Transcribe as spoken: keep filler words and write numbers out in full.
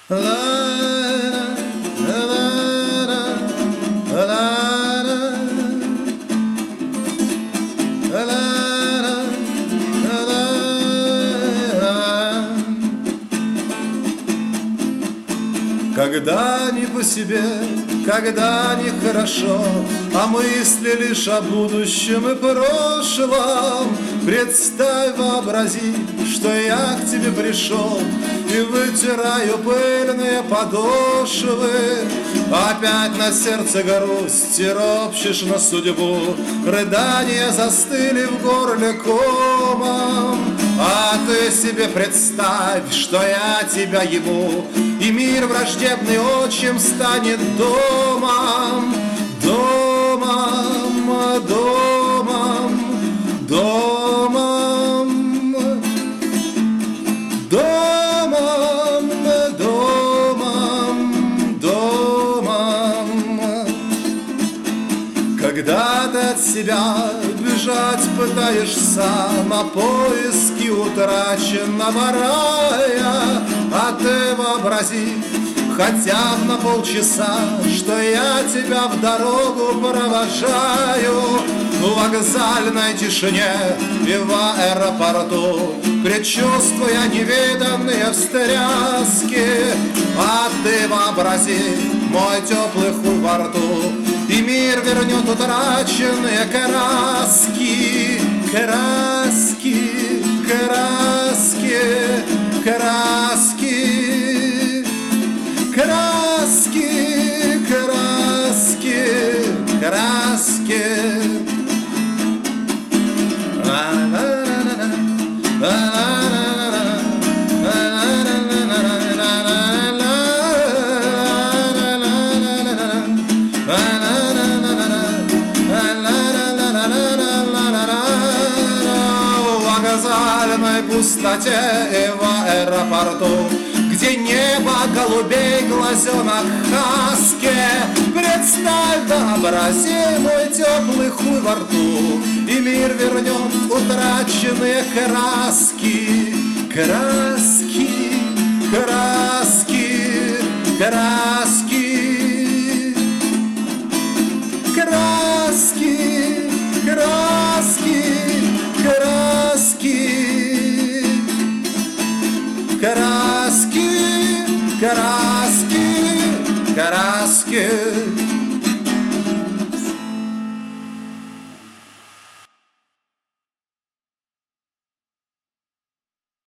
Когда не по себе, когда нехорошо, а мысли лишь о будущем и прошлом, представь, вообрази, что я к тебе пришел и вытираю пыльные подошвы. Опять на сердце грусть, и ропщешь на судьбу, рыдания застыли в горле комом. А ты себе представь, что я тебя ему, и мир враждебный отчим станет домом, домом, домом, домом, домом, домом, домом. Когда ты от себя бежать пытаешься, на поиски утраченного рая, а ты вообрази хотя бы на полчаса, что я тебя в дорогу провожаю. В вокзальной тишине и в аэропорту, предчувствуя невиданные встряски, а ты вообрази мой теплый хуй во рту, и мир вернет утраченные краски, краски, краски, краски, краски, краски, краски. В пустоте и в аэропорту, где небо голубей, глазенок хаски, представь, вообрази мой теплый хуй во рту, и мир вернет утраченные краски, краски, краски, краски, краски, краски, краски. Краски, краски, краски.